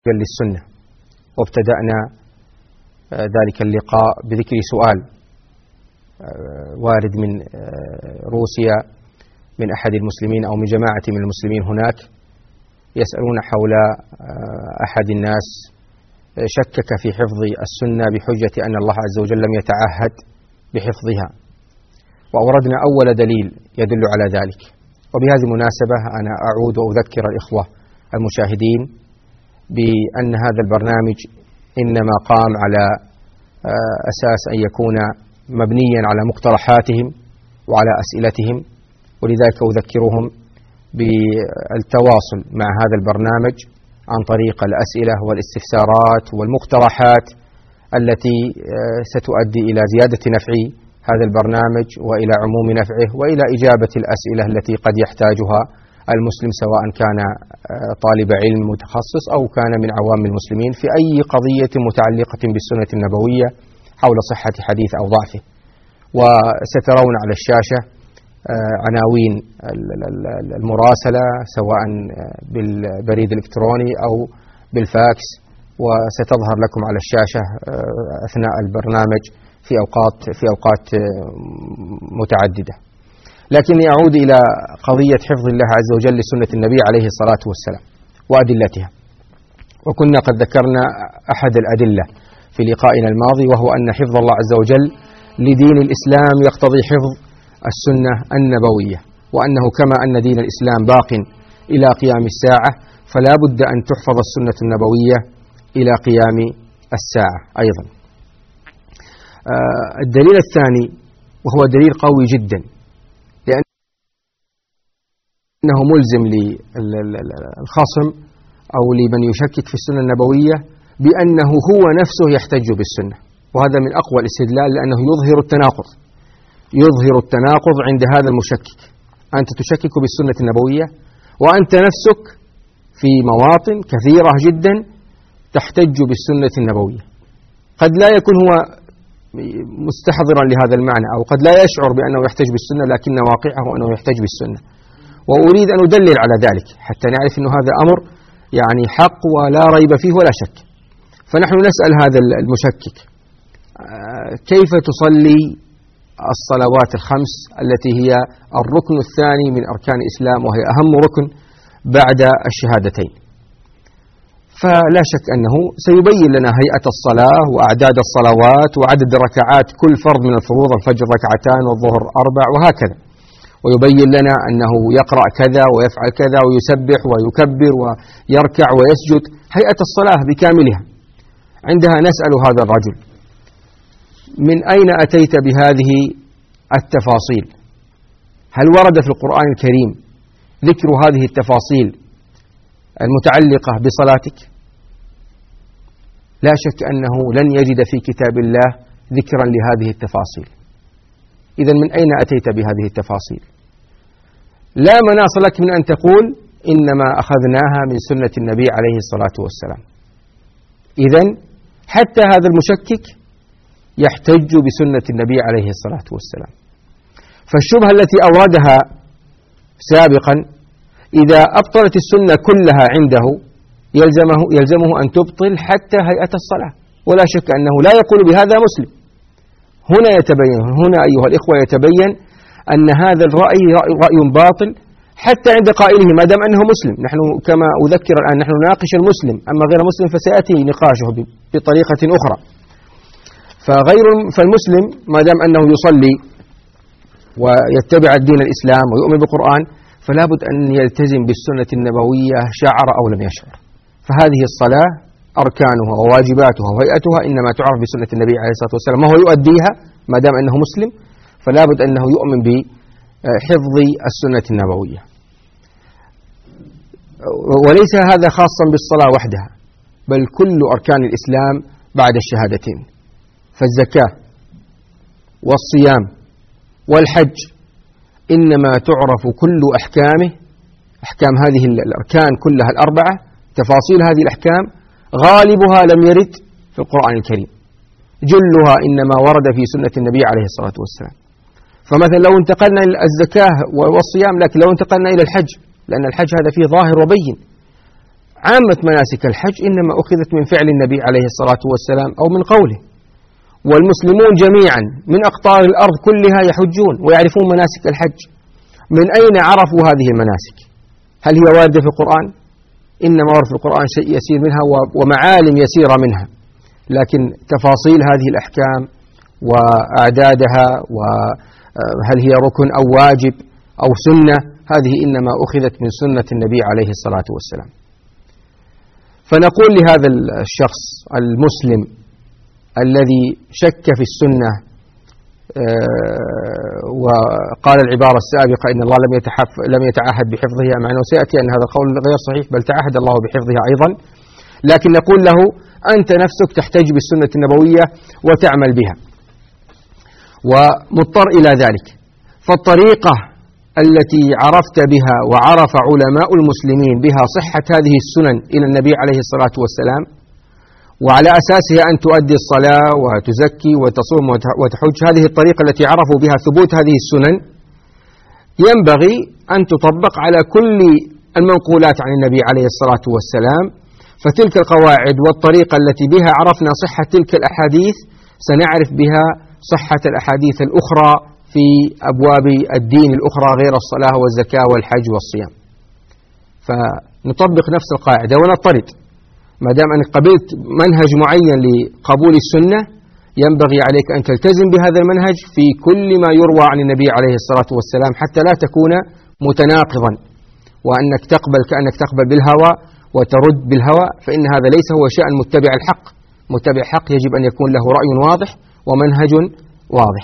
للسنة، وابتدأنا ذلك اللقاء بذكر سؤال وارد من روسيا من أحد المسلمين أو من جماعة من المسلمين هناك، يسألون حول أحد الناس شكك في حفظ السنة بحجة أن الله عز وجل لم يتعهد بحفظها، وأوردنا أول دليل يدل على ذلك. وبهذه المناسبة أنا أعود وأذكر الإخوة المشاهدين بأن هذا البرنامج إنما قام على أساس أن يكون مبنيا على مقترحاتهم وعلى أسئلتهم، ولذلك أذكرهم بالتواصل مع هذا البرنامج عن طريق الأسئلة والاستفسارات والمقترحات التي ستؤدي إلى زيادة نفع هذا البرنامج وإلى عموم نفعه وإلى إجابة الأسئلة التي قد يحتاجها المسلم، سواء كان طالب علم متخصص أو كان من عوام المسلمين في أي قضية متعلقة بالسنة النبوية حول صحة حديث أو ضعفه. وسترون على الشاشة عناوين المراسلة سواء بالبريد الإلكتروني أو بالفاكس، وستظهر لكم على الشاشة أثناء البرنامج في أوقات متعددة. لكني أعود إلى قضية حفظ الله عز وجل لسنة النبي عليه الصلاة والسلام وأدلتها. وكنا قد ذكرنا أحد الأدلة في لقائنا الماضي، وهو أن حفظ الله عز وجل لدين الإسلام يقتضي حفظ السنة النبوية، وأنه كما أن دين الإسلام باق إلى قيام الساعة فلا بد أن تحفظ السنة النبوية إلى قيام الساعة أيضا. الدليل الثاني وهو دليل قوي جدا، لأنه ملزم للخصم أو لمن يشكك في السنة النبوية بأنه هو نفسه يحتج بالسنة، وهذا من أقوى الاستدلال، لأنه يظهر التناقض عند هذا المشكك. أنت تشكك بالسنة النبوية وأنت نفسك في مواطن كثيرة جدا تحتج بالسنة النبوية. قد لا يكون هو مستحضرا لهذا المعنى، أو قد لا يشعر بأنه يحتج بالسنة، لكن واقعه أنه يحتج بالسنة. وأريد أن أدلل على ذلك حتى نعرف أن هذا أمر يعني حق ولا ريب فيه ولا شك. فنحن نسأل هذا المشكك: كيف تصلي الصلوات الخمس التي هي الركن الثاني من أركان الإسلام، وهي أهم ركن بعد الشهادتين؟ فلا شك أنه سيبين لنا هيئة الصلاة وأعداد الصلوات وعدد ركعات كل فرض من الفروض، الفجر 2 والظهر 4 وهكذا، ويبين لنا أنه يقرأ كذا ويفعل كذا ويسبح ويكبر ويركع ويسجد، هيئة الصلاة بكاملها. عندها نسأل هذا الرجل: من أين أتيت بهذه التفاصيل؟ هل ورد في القرآن الكريم ذكر هذه التفاصيل المتعلقة بصلاتك؟ لا شك أنه لن يجد في كتاب الله ذكرا لهذه التفاصيل. إذن من أين أتيت بهذه التفاصيل؟ لا مناص لك من أن تقول إنما أخذناها من سنة النبي عليه الصلاة والسلام. إذن حتى هذا المشكك يحتج بسنة النبي عليه الصلاة والسلام. فالشبهة التي أوردها سابقا إذا أبطلت السنة كلها عنده يلزمه أن تبطل حتى هيئة الصلاة، ولا شك أنه لا يقول بهذا مسلم. هنا أيها الإخوة يتبين أن هذا الرأي رأي باطل حتى عند قائله، ما دام أنه مسلم. نحن كما أذكر الآن نحن نناقش المسلم، أما غير مسلم فسيأتي نقاشه بطريقة أخرى. فالمسلم ما دام أنه يصلي ويتبع الدين الإسلام ويؤمن بالقرآن فلا بد أن يلتزم بالسنة النبوية شعر أو لم يشعر. فهذه الصلاة أركانها وواجباتها وهيئتها إنما تعرف بسنة النبي عليه الصلاة والسلام، ما هو يؤديها ما دام أنه مسلم، فلا بد أنه يؤمن بحفظ السنة النبوية. وليس هذا خاصا بالصلاة وحدها، بل كل أركان الإسلام بعد الشهادتين، فالزكاة والصيام والحج إنما تعرف كل أحكامه، أحكام هذه الأركان كلها الأربعة، تفاصيل هذه الأحكام غالبها لم يرد في القرآن الكريم، جلها إنما ورد في سنة النبي عليه الصلاة والسلام. فمثلا لو انتقلنا إلى الزكاة والصيام، لكن لو انتقلنا إلى الحج، لأن الحج هذا فيه ظاهر وبين، عامة مناسك الحج إنما أخذت من فعل النبي عليه الصلاة والسلام أو من قوله، والمسلمون جميعا من أقطار الأرض كلها يحجون ويعرفون مناسك الحج. من أين عرفوا هذه المناسك؟ هل هي واردة في القرآن؟ إنما ورد في القرآن شيء يسير منها ومعالم يسيرة منها، لكن تفاصيل هذه الأحكام وأعدادها وهل هي ركن أو واجب أو سنة، هذه إنما أخذت من سنة النبي عليه الصلاة والسلام. فنقول لهذا الشخص المسلم الذي شك في السنة وقال العبارة السابقة إن الله لم يتعهد بحفظها، مع أنه سيأتي أن هذا القول غير صحيح، بل تعهد الله بحفظها أيضا، لكن نقول له أنت نفسك تحتج بالسنة النبوية وتعمل بها ومضطر إلى ذلك. فالطريقة التي عرفت بها وعرف علماء المسلمين بها صحة هذه السنن إلى النبي عليه الصلاة والسلام، وعلى أساسها أن تؤدي الصلاة وتزكي وتصوم وتحج، هذه الطريقة التي عرفوا بها ثبوت هذه السنن ينبغي أن تطبق على كل المنقولات عن النبي عليه الصلاة والسلام. فتلك القواعد والطريقة التي بها عرفنا صحة تلك الأحاديث سنعرف بها صحة الأحاديث الأخرى في أبواب الدين الأخرى غير الصلاة والزكاة والحج والصيام. فنطبق نفس القاعدة ونضطرد. ما دام أنك قبلت منهج معين لقبول السنة ينبغي عليك أن تلتزم بهذا المنهج في كل ما يروى عن النبي عليه الصلاة والسلام حتى لا تكون متناقضا، وأنك تقبل كأنك تقبل بالهوى وترد بالهوى، فإن هذا ليس هو شأن متبع الحق. متبع الحق يجب أن يكون له رأي واضح ومنهج واضح.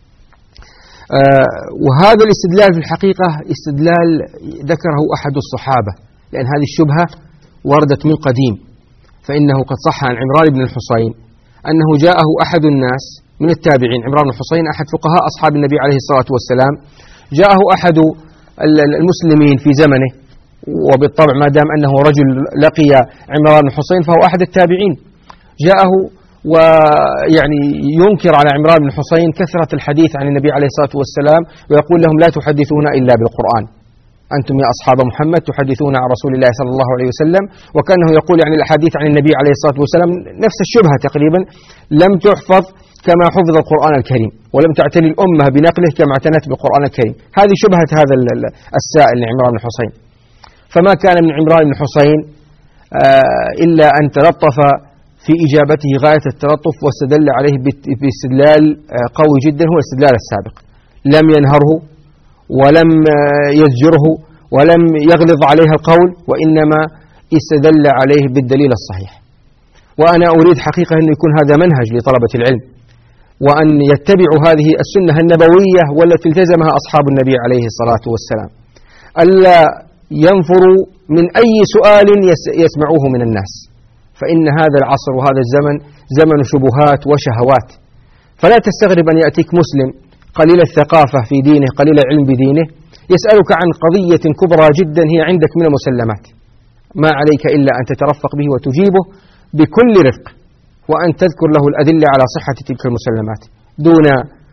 وهذا الاستدلال في الحقيقة استدلال ذكره أحد الصحابة، لأن هذه الشبهة وردت من قديم. فإنه قد صح عن عمران بن الحصين أنه جاءه أحد الناس من التابعين، عمران بن الحصين أحد فقهاء أصحاب النبي عليه الصلاة والسلام، جاءه أحد المسلمين في زمنه، وبالطبع ما دام أنه رجل لقي عمران بن الحصين فهو أحد التابعين، جاءه ويعني ينكر على عمران بن الحصين كثرة الحديث عن النبي عليه الصلاة والسلام، ويقول لهم لا تحدثون إلا بالقرآن، أنتم يا أصحاب محمد تحدثون عن رسول الله صلى الله عليه وسلم. وكانه يقول يعني الأحاديث عن النبي عليه الصلاة والسلام نفس الشبهة تقريبا، لم تحفظ كما حفظ القرآن الكريم، ولم تعتني الأمة بنقله كما اعتنت بالقرآن الكريم. هذه شبهة هذا السائل لعمران بن الحصين. فما كان من عمران بن الحصين إلا أن تلطف في إجابته غاية التلطف، واستدل عليه باستدلال قوي جدا، هو الاستدلال السابق. لم ينهره ولم يزجره ولم يغلظ عليه القول، وإنما استدل عليه بالدليل الصحيح. وأنا أريد حقيقة أن يكون هذا منهج لطلبة العلم، وأن يتبعوا هذه السنة النبوية والتي التزمها أصحاب النبي عليه الصلاة والسلام، ألا ينفروا من أي سؤال يسمعوه من الناس، فإن هذا العصر وهذا الزمن زمن شبهات وشهوات. فلا تستغرب أن يأتيك مسلم قليل الثقافة في دينه، قليل العلم بدينه، يسألك عن قضية كبرى جدا هي عندك من المسلمات، ما عليك إلا أن تترفق به وتجيبه بكل رفق، وأن تذكر له الأدلة على صحة تلك المسلمات دون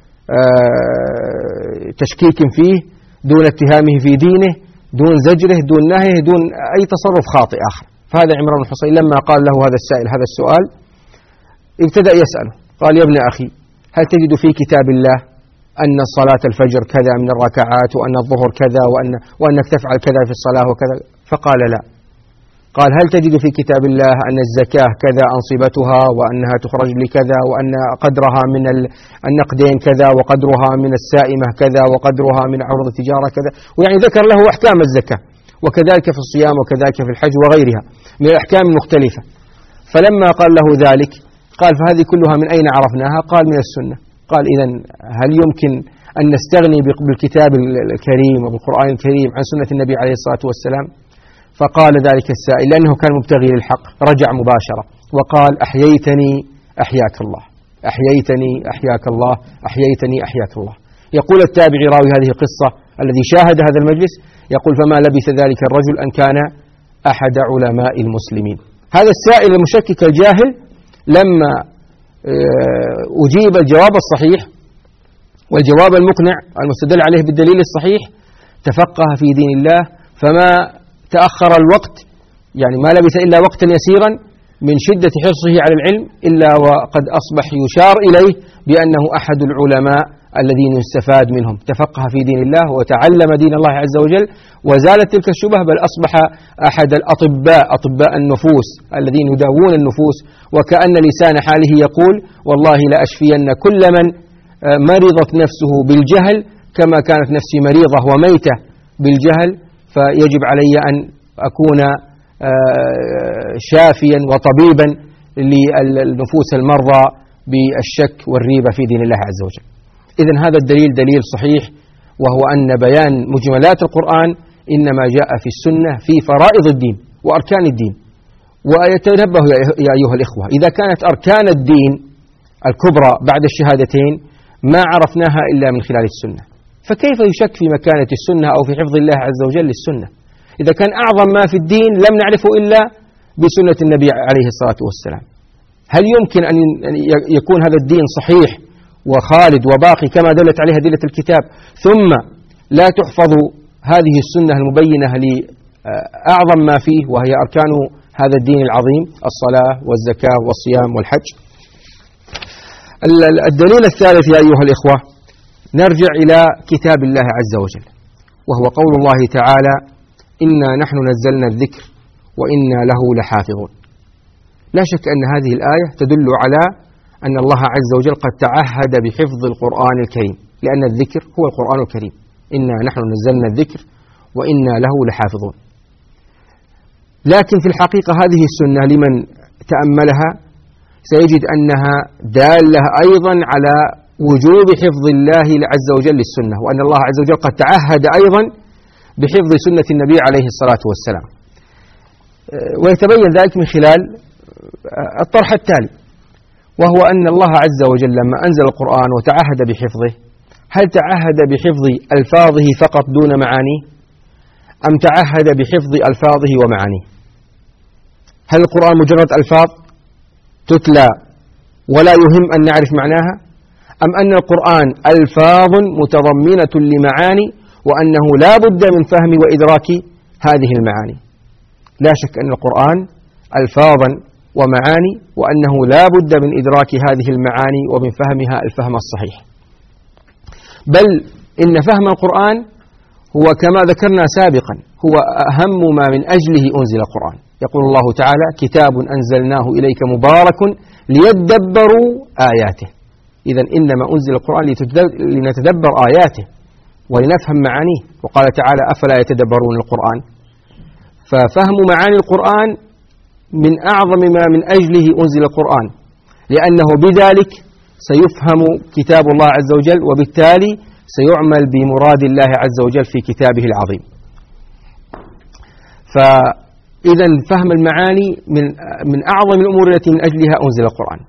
تشكيك فيه، دون اتهامه في دينه، دون زجره، دون نهيه، دون أي تصرف خاطئ آخر. فهذا عمران بن الحصين لما قال له هذا السائل هذا السؤال ابتدأ يسأله، قال يا ابن أخي هل تجد في كتاب الله أن صلاة الفجر كذا من الركعات، وأن الظهر كذا، وأنك تفعل كذا في الصلاة وكذا؟ فقال لا. قال هل تجد في كتاب الله أن الزكاة كذا أنصبتها، وأنها تخرج لكذا، وأن قدرها من النقدين كذا، وقدرها من السائمة كذا، وقدرها من عروض التجارة كذا، ويعني ذكر له أحكام الزكاة، وكذلك في الصيام، وكذلك في الحج وغيرها من الأحكام المختلفة. فلما قال له ذلك قال فهذه كلها من أين عرفناها؟ قال من السنة. قال إذن هل يمكن أن نستغني بالكتاب الكريم وبالقرآن الكريم عن سنة النبي عليه الصلاة والسلام؟ فقال ذلك السائل لأنه كان مبتغي للحق رجع مباشرة وقال أحييتني أحياك الله، أحييتني أحياك الله، أحييتني أحياك الله. يقول التابعي راوي هذه القصة الذي شاهد هذا المجلس، يقول فما لبث ذلك الرجل أن كان أحد علماء المسلمين. هذا السائل المشكك الجاهل لما أجيب الجواب الصحيح والجواب المقنع المستدل عليه بالدليل الصحيح تفقه في دين الله، فما تأخر الوقت يعني ما لبث إلا وقتا يسيرا من شدة حرصه على العلم إلا وقد أصبح يشار إليه بأنه أحد العلماء الذين يستفاد منهم، تفقه في دين الله وتعلم دين الله عز وجل، وزالت تلك الشبهة، بل أصبح أحد الأطباء، أطباء النفوس الذين يداوون النفوس، وكأن لسان حاله يقول: والله لأشفين كل من مرضت نفسه بالجهل كما كانت نفسي مريضة وميتة بالجهل، فيجب علي أن أكون شافيا وطبيبا للنفوس المرضى بالشك والريبة في دين الله عز وجل. إذن هذا الدليل دليل صحيح، وهو أن بيان مجملات القرآن إنما جاء في السنة في فرائض الدين وأركان الدين. ويتنبه يا أيها الإخوة، إذا كانت أركان الدين الكبرى بعد الشهادتين ما عرفناها إلا من خلال السنة، فكيف يشك في مكانة السنة أو في حفظ الله عز وجل للسنة؟ إذا كان أعظم ما في الدين لم نعرفه إلا بسنة النبي عليه الصلاة والسلام، هل يمكن أن يكون هذا الدين صحيح وخالد وباقي كما دلت عليه أدلة الكتاب ثم لا تحفظ هذه السنة المبينة لأعظم ما فيه وهي أركان هذا الدين العظيم: الصلاة والزكاة والصيام والحج؟ الدليل الثالث يا أيها الإخوة، نرجع إلى كتاب الله عز وجل، وهو قول الله تعالى: إنا نحن نزلنا الذكر وإنا له لحافظون. لا شك أن هذه الآية تدل على أن الله عز وجل قد تعهد بحفظ القرآن الكريم، لأن الذكر هو القرآن الكريم. إنا نحن نزلنا الذكر وإنا له لحافظون. لكن في الحقيقة هذه السنة لمن تأملها سيجد أنها دالة أيضا على وجوب حفظ الله عز وجل للسنة، وأن الله عز وجل قد تعهد أيضا بحفظ سنة النبي عليه الصلاة والسلام. ويتبين ذلك من خلال الطرح التالي، وهو أن الله عز وجل لما أنزل القرآن وتعهد بحفظه، هل تعهد بحفظ ألفاظه فقط دون معانيه، أم تعهد بحفظ ألفاظه ومعانيه؟ هل القرآن مجرد ألفاظ تتلى ولا يهم أن نعرف معناها، أم أن القرآن ألفاظ متضمنة لمعاني وأنه لا بد من فهم وإدراك هذه المعاني؟ لا شك أن القرآن ألفاظا ومعاني، وأنه لا بد من إدراك هذه المعاني ومن فهمها الفهم الصحيح. بل إن فهم القرآن هو كما ذكرنا سابقا هو أهم ما من أجله أنزل القرآن. يقول الله تعالى: كتاب أنزلناه إليك مبارك ليدبروا آياته. إذن إنما أنزل القرآن لنتدبر آياته ولنفهم معانيه. وقال تعالى: أفلا يتدبرون القرآن؟ ففهم معاني القرآن من أعظم ما من أجله أنزل القرآن، لأنه بذلك سيفهم كتاب الله عز وجل، وبالتالي سيعمل بمراد الله عز وجل في كتابه العظيم. فإذا فهم المعاني من أعظم الأمور التي من أجلها أنزل القرآن.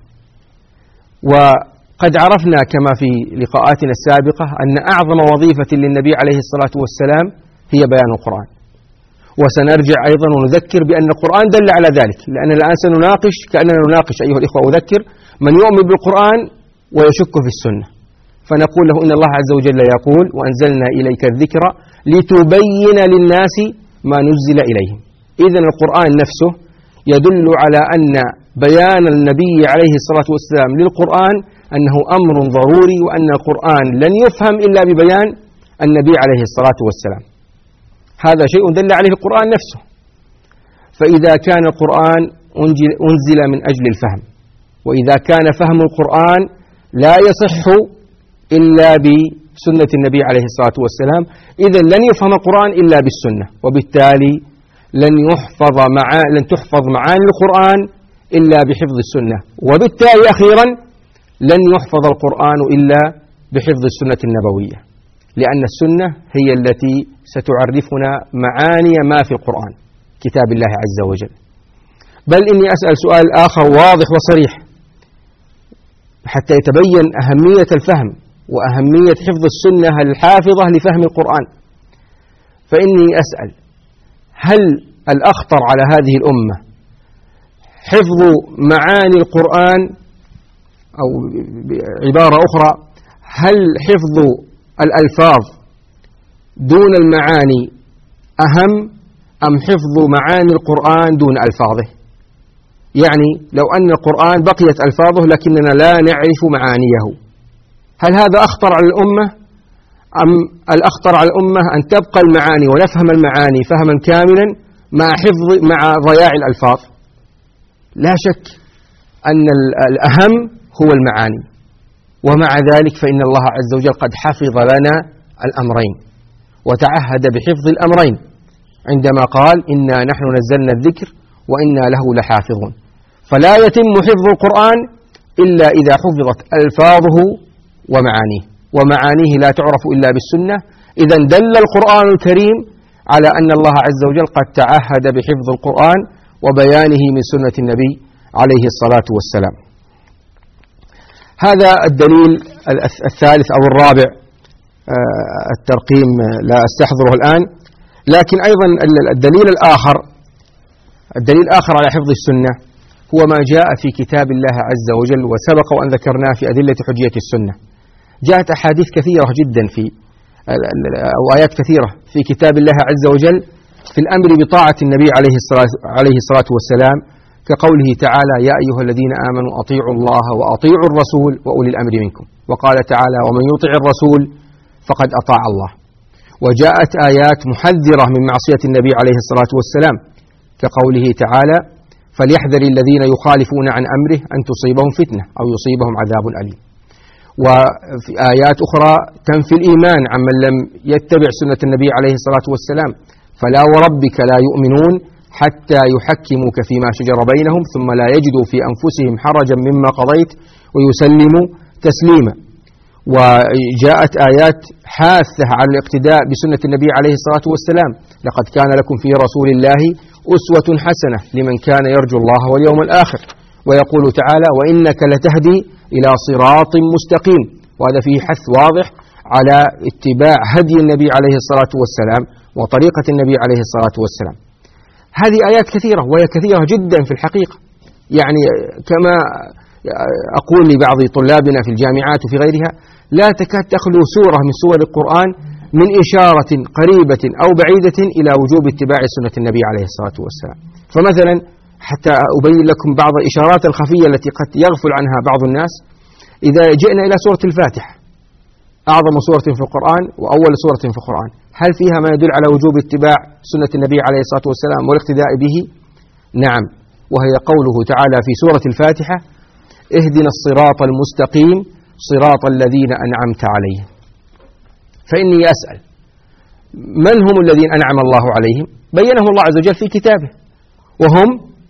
وقد عرفنا كما في لقاءاتنا السابقة أن أعظم وظيفة للنبي عليه الصلاة والسلام هي بيان القرآن. وسنرجع أيضا ونذكر بأن القرآن دل على ذلك، لأن الآن سنناقش كأننا نناقش أيها الإخوة، أذكر من يؤمن بالقرآن ويشك في السنة، فنقول له إن الله عز وجل يقول: وأنزلنا إليك الذكر لتبين للناس ما نزل إليهم. إذن القرآن نفسه يدل على أن بيان النبي عليه الصلاة والسلام للقرآن أنه أمر ضروري، وأن القرآن لن يفهم إلا ببيان النبي عليه الصلاة والسلام. هذا شيء دل عليه القرآن نفسه. فإذا كان القرآن أنزل من أجل الفهم، وإذا كان فهم القرآن لا يصح إلا بسنة النبي عليه الصلاة والسلام، إذن لن يفهم القرآن إلا بالسنة، وبالتالي لن تحفظ معاني القرآن إلا بحفظ السنة، وبالتالي أخيرا لن يحفظ القرآن إلا بحفظ السنة النبوية، لأن السنة هي التي ستعرفنا معاني ما في القرآن كتاب الله عز وجل. بل إني أسأل سؤال آخر واضح وصريح حتى يتبين أهمية الفهم وأهمية حفظ السنة الحافظة لفهم القرآن. فإني أسأل: هل الأخطر على هذه الأمة حفظ معاني القرآن، أو بعبارة أخرى هل حفظ الألفاظ دون المعاني أهم، أم حفظ معاني القرآن دون ألفاظه؟ يعني لو أن القرآن بقيت ألفاظه لكننا لا نعرف معانيه، هل هذا أخطر على الأمة أم الأخطر على الأمة أن تبقى المعاني ونفهم المعاني فهما كاملا مع ضياع الألفاظ؟ لا شك أن الأهم هو المعاني، ومع ذلك فإن الله عز وجل قد حفظ لنا الأمرين وتعهد بحفظ الأمرين عندما قال إنا نحن نزلنا الذكر وإنا له لحافظون. فلا يتم حفظ القرآن إلا إذا حفظت ألفاظه ومعانيه لا تعرف إلا بالسنة. إذا دل القرآن الكريم على أن الله عز وجل قد تعهد بحفظ القرآن وبيانه من سنة النبي عليه الصلاة والسلام. هذا الدليل الثالث أو الرابع، الترقيم لا أستحضره الآن، لكن أيضا الدليل الآخر على حفظ السنة هو ما جاء في كتاب الله عز وجل، وسبق وأن ذكرناه في أدلة حجية السنة. جاءت أحاديث كثيرة جدا أو آيات كثيرة في كتاب الله عز وجل في الأمر بطاعة النبي عليه الصلاة والسلام، كقوله تعالى: يا أيها الذين آمنوا أطيعوا الله وأطيعوا الرسول وأولي الأمر منكم، وقال تعالى: ومن يطع الرسول فقد أطاع الله. وجاءت آيات محذرة من معصية النبي عليه الصلاة والسلام، كقوله تعالى: فليحذر الذين يخالفون عن أمره أن تصيبهم فتنة أو يصيبهم عذاب أليم. وفي آيات أخرى تنفي الإيمان عمن لم يتبع سنة النبي عليه الصلاة والسلام: فلا وربك لا يؤمنون حتى يحكموك فيما شجر بينهم ثم لا يجدوا في أنفسهم حرجا مما قضيت ويسلموا تسليما. وجاءت آيات حاثة على الاقتداء بسنة النبي عليه الصلاة والسلام: لقد كان لكم في رسول الله أسوة حسنة لمن كان يرجو الله واليوم الآخر. ويقول تعالى: وإنك لتهدي إلى صراط مستقيم. وهذا فيه حث واضح على اتباع هدي النبي عليه الصلاة والسلام وطريقة النبي عليه الصلاة والسلام. هذه آيات كثيرة، وهي كثيرة جدا في الحقيقة. يعني كما أقول لبعض طلابنا في الجامعات وفي غيرها: لا تكاد تخلو سورة من سور القرآن من إشارة قريبة أو بعيدة إلى وجوب اتباع سنة النبي عليه الصلاة والسلام. فمثلا حتى أبين لكم بعض الإشارات الخفية التي قد يغفل عنها بعض الناس، إذا جئنا إلى سورة الفاتحة أعظم سورة في القرآن وأول سورة في القرآن، هل فيها ما يدل على وجوب اتباع سنة النبي عليه الصلاة والسلام والاقتداء به؟ نعم، وهي قوله تعالى في سورة الفاتحة: اهدنا الصراط المستقيم صراط الذين أنعمت عليهم. فإني أسأل: من هم الذين أنعم الله عليهم؟ بينه الله عز وجل في كتابه، وهم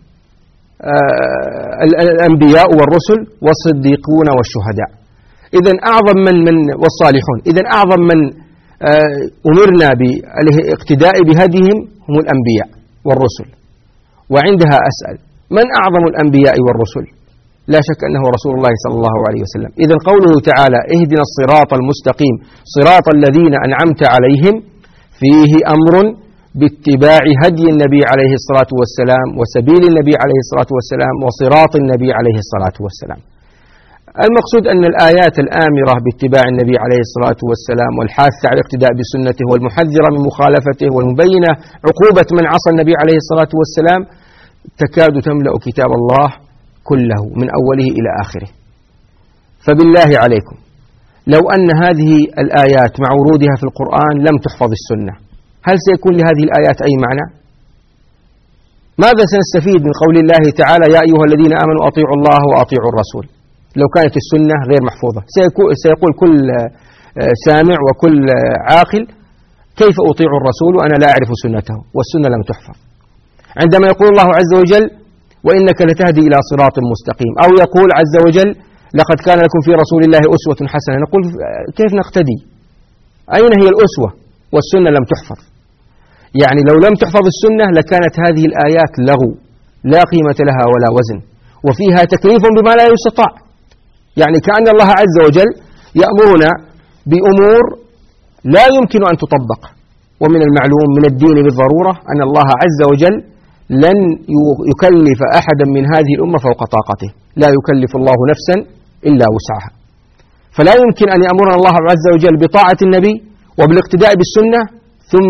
الأنبياء والرسل والصديقون والشهداء. إذن أعظم من والصالحون. إذن أعظم من أمرنا بالاقتداء بهديهم هم الأنبياء والرسل. وعندها أسأل: من أعظم الأنبياء والرسل؟ لا شك أنه رسول الله صلى الله عليه وسلم. إذن قوله تعالى: اهدنا الصراط المستقيم صراط الذين أنعمت عليهم، فيه أمر باتباع هدي النبي عليه الصلاة والسلام وسبيل النبي عليه الصلاة والسلام وصراط النبي عليه الصلاة والسلام. المقصود أن الآيات الآمرة باتباع النبي عليه الصلاة والسلام والحاثة على الاقتداء بسنته والمحذرة من مخالفته والمبينة عقوبة من عصى النبي عليه الصلاة والسلام تكاد تملأ كتاب الله كله من أوله إلى آخره. فبالله عليكم، لو أن هذه الآيات مع ورودها في القرآن لم تحفظ السنة، هل سيكون لهذه الآيات أي معنى؟ ماذا سنستفيد من قول الله تعالى: يا أيها الذين آمنوا أطيعوا الله وأطيعوا الرسول، لو كانت السنة غير محفوظة؟ سيقول كل سامع وكل عاقل: كيف أطيع الرسول وأنا لا أعرف سنته والسنة لم تحفظ؟ عندما يقول الله عز وجل: وإنك لتهدي إلى صراط مستقيم، أو يقول عز وجل: لقد كان لكم في رسول الله أسوة حسنة، نقول: كيف نقتدي؟ أين هي الأسوة والسنة لم تحفظ؟ يعني لو لم تحفظ السنة لكانت هذه الآيات لغو لا قيمة لها ولا وزن، وفيها تكليف بما لا يستطاع. يعني كأن الله عز وجل يأمرنا بأمور لا يمكن أن تطبق. ومن المعلوم من الدين بالضرورة أن الله عز وجل لن يكلف أحدا من هذه الأمة فوق طاقته، لا يكلف الله نفسا إلا وسعها. فلا يمكن أن يأمرنا الله عز وجل بطاعة النبي وبالاقتداء بالسنة ثم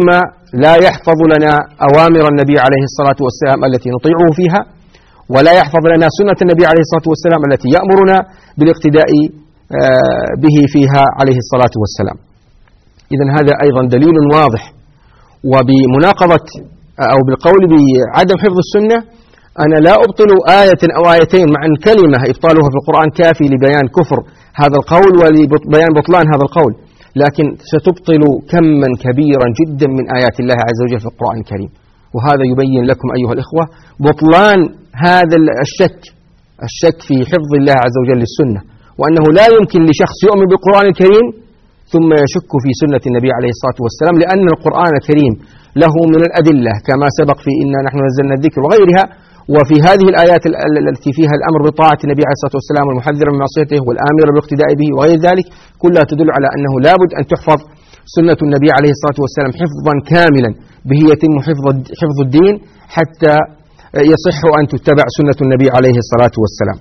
لا يحفظ لنا أوامر النبي عليه الصلاة والسلام التي نطيعه فيها، ولا يحفظ لنا سنة النبي عليه الصلاة والسلام التي يأمرنا بالاقتداء به فيها عليه الصلاة والسلام. إذن هذا أيضا دليل واضح. وبمناقضة أو بالقول بعدم حفظ السنة أنا لا أبطل آية أو آيتين، مع أن كلمة إبطالها في القرآن كافي لبيان كفر هذا القول ولبيان بطلان هذا القول، لكن ستبطل كما كبيرا جدا من آيات الله عز وجل في القرآن الكريم. وهذا يبين لكم أيها الإخوة بطلان هذا الشك في حفظ الله عز وجل للسنة، وأنه لا يمكن لشخص يؤمن بالقرآن الكريم ثم يشك في سنة النبي عليه الصلاة والسلام، لأن القرآن الكريم له من الأدلة كما سبق في إنا نحن نزلنا الذكر وغيرها، وفي هذه الآيات التي فيها الأمر بطاعة النبي عليه الصلاة والسلام والمحذر من معصيته والآمر بالاقتداء به وغير ذلك، كلها تدل على أنه لابد أن تحفظ سنة النبي عليه الصلاة والسلام حفظا كاملا به يتم حفظ الدين، حتى يصح أن تتبع سنة النبي عليه الصلاة والسلام.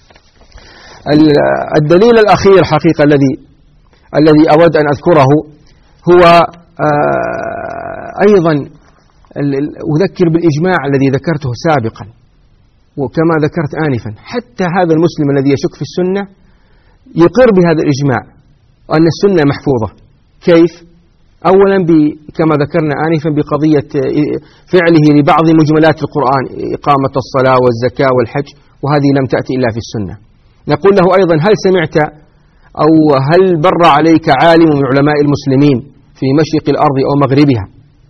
الدليل الأخير حقيقة الذي أود أن أذكره هو أيضا أذكر بالإجماع الذي ذكرته سابقا، وكما ذكرت آنفا حتى هذا المسلم الذي يشك في السنة يقر بهذا الإجماع أن السنة محفوظة. كيف؟ أولا كما ذكرنا آنفا بقضية فعله لبعض مجملات القرآن، إقامة الصلاة والزكاة والحج، وهذه لم تأتي إلا في السنة. نقول له أيضا هل سمعت أو هل بر عليك عالم من علماء المسلمين في مشرق الأرض أو مغربها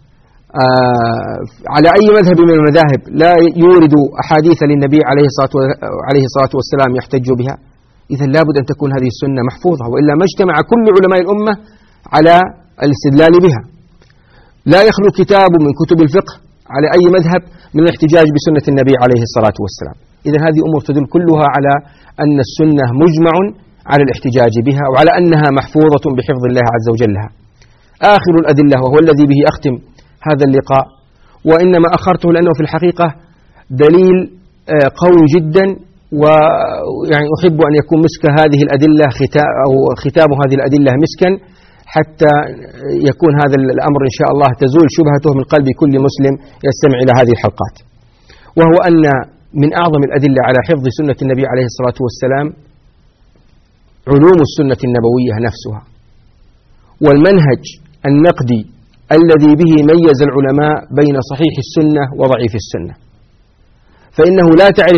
على أي مذهب من المذاهب لا يورد أحاديث للنبي عليه الصلاة والسلام يحتج بها؟ إذن لابد أن تكون هذه السنة محفوظة، وإلا ما اجتمع كل علماء الأمة على الاستدلال بها. لا يخلو كتاب من كتب الفقه على أي مذهب من الاحتجاج بسنة النبي عليه الصلاة والسلام. إذن هذه أمور تدل كلها على أن السنة مجمع على الاحتجاج بها، وعلى أنها محفوظة بحفظ الله عز وجل لها. آخر الأدلة وهو الذي به أختم هذا اللقاء، وإنما أخرته لأنه في الحقيقة دليل قوي جدا، ويعني أحب أن يكون مسك هذه الأدلة أو ختام هذه الأدلة مسكا، حتى يكون هذا الأمر إن شاء الله تزول شبهته من قلب كل مسلم يستمع إلى هذه الحلقات. وهو أن من أعظم الأدلة على حفظ سنة النبي عليه الصلاة والسلام علوم السنة النبوية نفسها، والمنهج النقدي الذي به ميز العلماء بين صحيح السنة وضعيف السنة. فإنه لا تعرف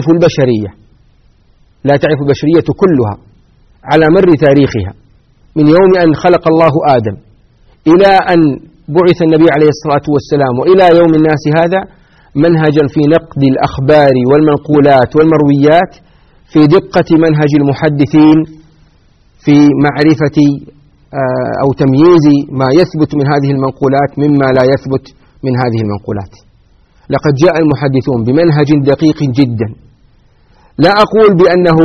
البشرية كلها على مر تاريخها من يوم أن خلق الله آدم إلى أن بعث النبي عليه الصلاة والسلام وإلى يوم الناس هذا منهجا في نقد الأخبار والمنقولات والمرويات، في دقة منهج المحدثين في معرفة أو تمييز ما يثبت من هذه المنقولات مما لا يثبت من هذه المنقولات. لقد جاء المحدثون بمنهج دقيق جدا، لا أقول بأنه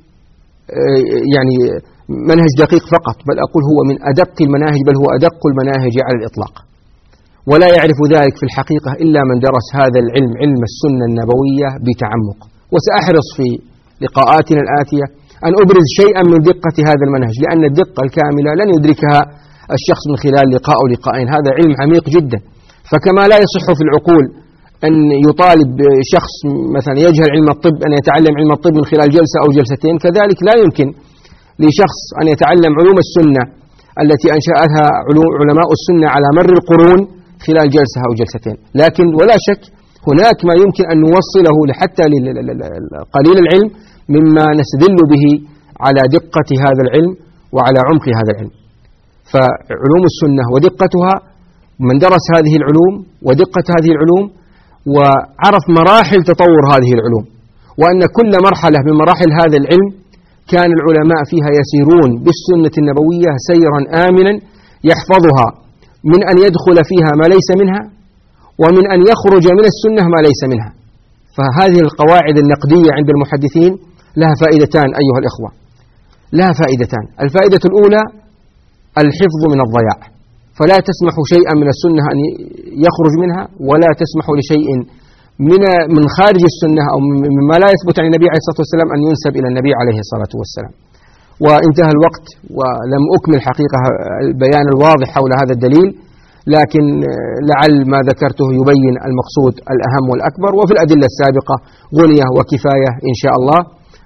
يعني منهج دقيق فقط، بل أقول هو من أدق المناهج، بل هو أدق المناهج على الإطلاق، ولا يعرف ذلك في الحقيقة إلا من درس هذا العلم، علم السنة النبوية بتعمق. وسأحرص في لقاءاتنا الآتية أن أبرز شيئا من دقة هذا المنهج، لأن الدقة الكاملة لن يدركها الشخص من خلال لقاء أو لقاءين، هذا علم عميق جدا. فكما لا يصح في العقول أن يطالب شخص مثلا يجهل علم الطب أن يتعلم علم الطب من خلال جلسة أو جلستين، كذلك لا يمكن لشخص أن يتعلم علوم السنة التي أنشأتها علماء السنة على مر القرون خلال جلسة أو جلستين. لكن ولا شك هناك ما يمكن أن نوصله حتى لقليل العلم مما نستدل به على دقة هذا العلم وعلى عمق هذا العلم. فعلوم السنة ودقتها، من درس هذه العلوم ودقة هذه العلوم وعرف مراحل تطور هذه العلوم، وأن كل مرحلة من مراحل هذا العلم كان العلماء فيها يسيرون بالسنة النبوية سيرا آمنا يحفظها من أن يدخل فيها ما ليس منها، ومن أن يخرج من السنة ما ليس منها. فهذه القواعد النقدية عند المحدثين لها فائدتان أيها الإخوة، لها فائدتان. الفائدة الأولى الحفظ من الضياع، فلا تسمح شيئا من السنة أن يخرج منها، ولا تسمح لشيء من خارج السنة أو مما لا يثبت عن النبي عليه الصلاة والسلام أن ينسب إلى النبي عليه الصلاة والسلام. وانتهى الوقت ولم أكمل حقيقة البيان الواضح حول هذا الدليل، لكن لعل ما ذكرته يبين المقصود الأهم والأكبر، وفي الأدلة السابقة غنية وكفاية إن شاء الله.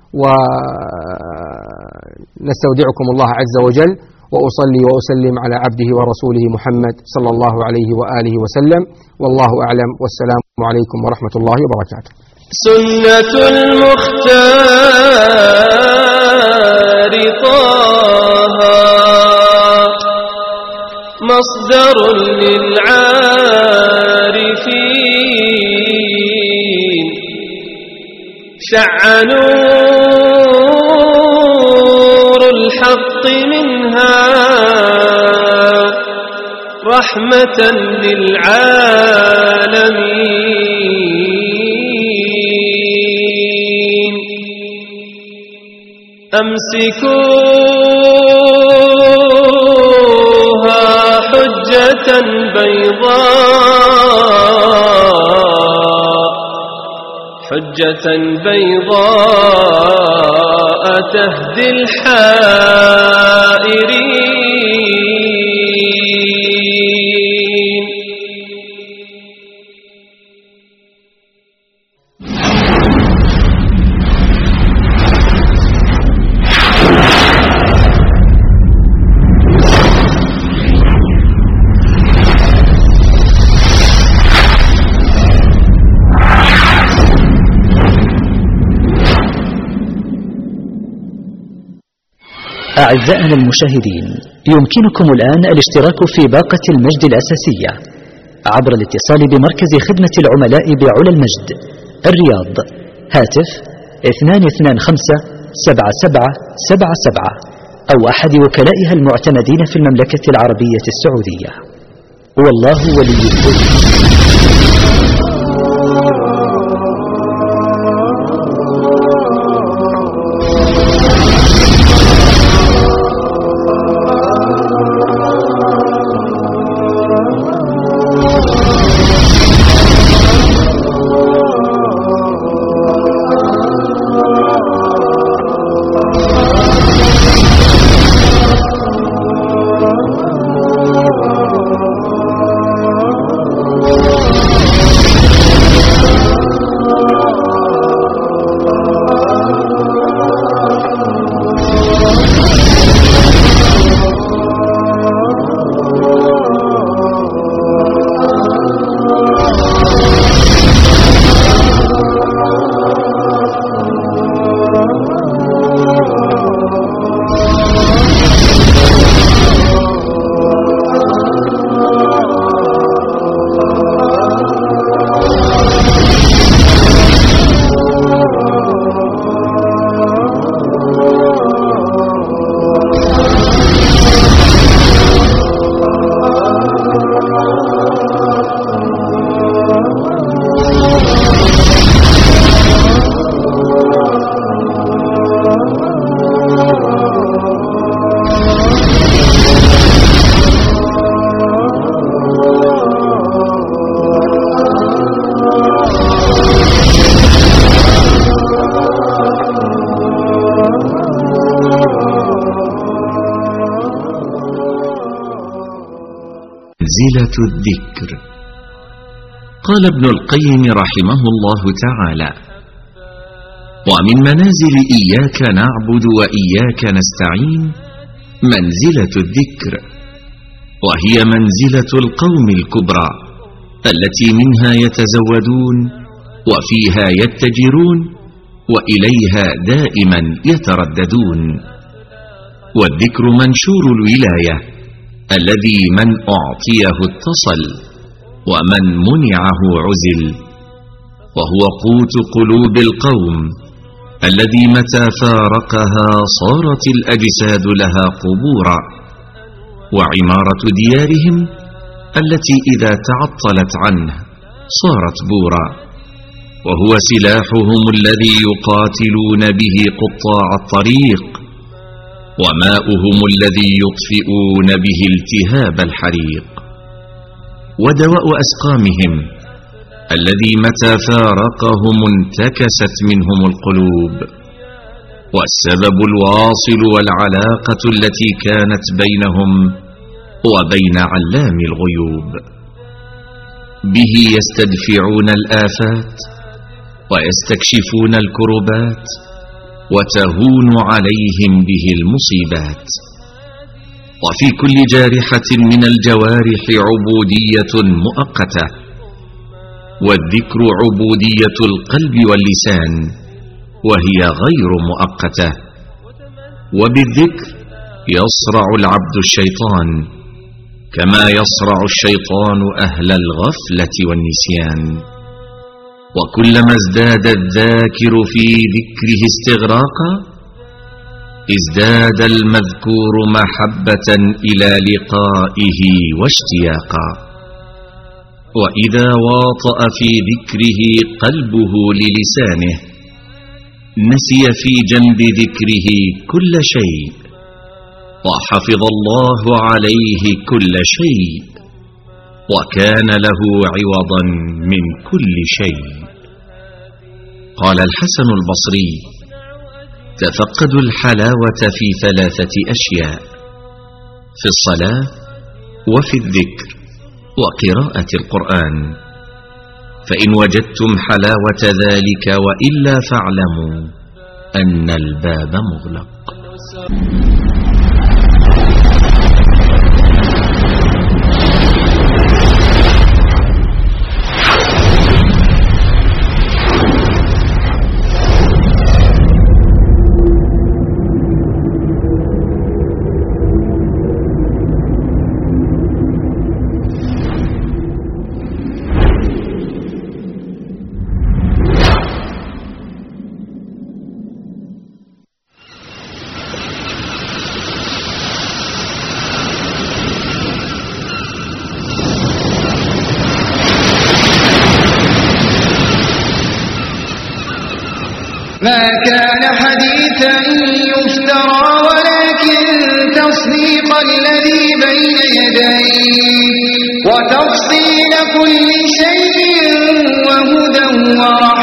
ونستودعكم الله عز وجل، وأصلي وأسلم على عبده ورسوله محمد صلى الله عليه وآله وسلم، والله أعلم، والسلام عليكم ورحمة الله وبركاته. سنة المختار طه مصدر للعارفين، شع نور الحق منها رحمة للعالمين. أمسكوها حجة بيضاء تهدي الحائرين. أعزائنا المشاهدين، يمكنكم الآن الاشتراك في باقة المجد الأساسية عبر الاتصال بمركز خدمة العملاء بعلى المجد الرياض، هاتف 225-7777 أو أحد وكلائها المعتمدين في المملكة العربية السعودية. والله ولي التوفيق. منزلة الذكر. قال ابن القيم رحمه الله تعالى: ومن منازل إياك نعبد وإياك نستعين منزلة الذكر، وهي منزلة القوم الكبرى التي منها يتزودون وفيها يتجرون وإليها دائما يترددون. والذكر منشور الولاية الذي من أعطيه اتصل ومن منعه عزل، وهو قوت قلوب القوم الذي متى فارقها صارت الأجساد لها قبورا، وعمارة ديارهم التي إذا تعطلت عنه صارت بورا، وهو سلاحهم الذي يقاتلون به قطاع الطريق، وماؤهم الذي يطفئون به التهاب الحريق، ودواء أسقامهم الذي متى فارقهم انتكست منهم القلوب، والسبب الواصل والعلاقة التي كانت بينهم وبين علام الغيوب. به يستدفعون الآفات ويستكشفون الكربات وتهون عليهم به المصيبات. وفي كل جارحة من الجوارح عبودية مؤقتة، والذكر عبودية القلب واللسان وهي غير مؤقتة. وبالذكر يصرع العبد الشيطان كما يصرع الشيطان أهل الغفلة والنسيان. وكلما ازداد الذاكر في ذكره استغراقا ازداد المذكور محبة إلى لقائه واشتياقا. وإذا واطأ في ذكره قلبه للسانه نسي في جنب ذكره كل شيء، وحفظ الله عليه كل شيء، وكان له عوضا من كل شيء. قال الحسن البصري: تفقدوا الحلاوة في 3 أشياء: في الصلاة وفي الذكر وقراءة القرآن، فإن وجدتم حلاوة ذلك وإلا فاعلموا أن الباب مغلق. ما كان حديثا يفترى ولكن تصديق الذي بين يديه وتفصيل كل شيء وهدى ورحمة